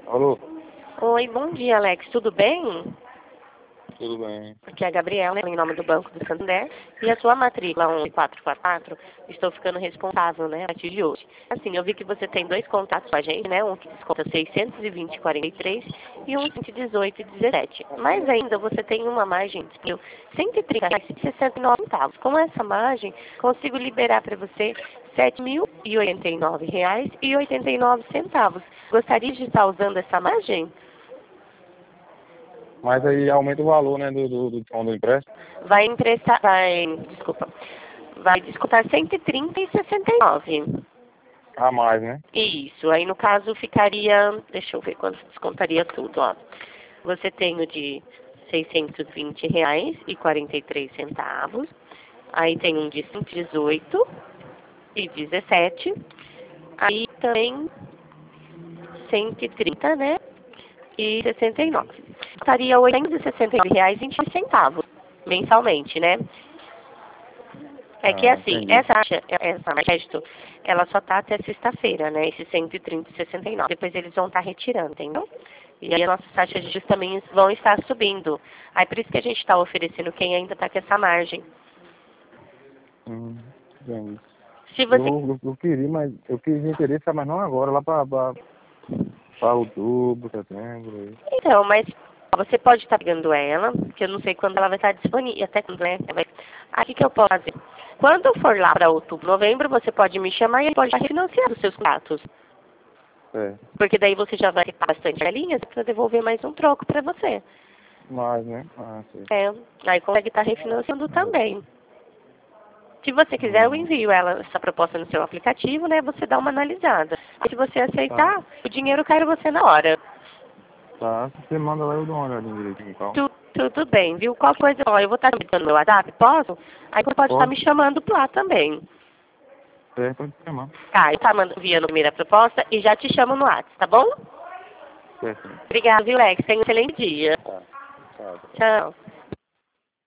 Alô? Oi, bom dia, Alex. Tudo bem? Tudo bem. Aqui é a Gabriela, em nome do Banco do Santander. E a sua matrícula 11444, estou ficando responsável, né, a partir de hoje. Assim, eu vi que você tem dois contatos com a gente, né? Um que desconta 620,43 e um 118,17. Mas ainda você tem uma margem de R$ 130,69. Com essa margem, consigo liberar para você R$ 7.089,89. Gostaria de estar usando essa margem? Mas aí aumenta o valor, né, do empréstimo. Vai descontar 130,69. A mais, né? Isso, aí no caso ficaria, deixa eu ver quanto descontaria tudo, ó. Você tem o de R$ 620,43. Aí tem um de 118,17. Aí também 130, né? E 69. Estaria R$ 869,20 mensalmente, né? É que assim, Entendi. essa crédito, ela só tá até sexta-feira, né? Esse 130,69. Depois eles vão estar retirando, entendeu? E aí as nossas taxas de juros também vão estar subindo. Aí por isso que a gente está oferecendo quem ainda está com essa margem. Entendi. Se você Eu queria, mas eu queria interesse, mas não agora, lá pra outubro, setembro. Aí. Então, mas você pode estar pegando ela, que eu não sei quando ela vai estar disponível, até quando, né? Aí o que eu posso fazer? Quando for lá para outubro, novembro, você pode me chamar e pode refinanciar os seus contratos. É. Porque daí você já vai ter bastante linhas para devolver mais um troco para você. Mais, né? Sei. Aí consegue estar refinanciando também. Se você quiser, eu envio essa proposta no seu aplicativo, né? Você dá uma analisada. Aí se você aceitar, o dinheiro cai para você na hora. Tá, se você manda lá, eu dou uma olhadinha direitinho, então. Tudo bem, viu? Qual coisa, ó, eu vou estar me dando meu WhatsApp, posso? Aí você pode estar me chamando por lá também. Pode chamar. Tá, eu tá enviando a primeira proposta e já te chamo no WhatsApp, tá bom? Certo. Obrigada, viu, Lex? Tenha um excelente dia. Tá. Tchau.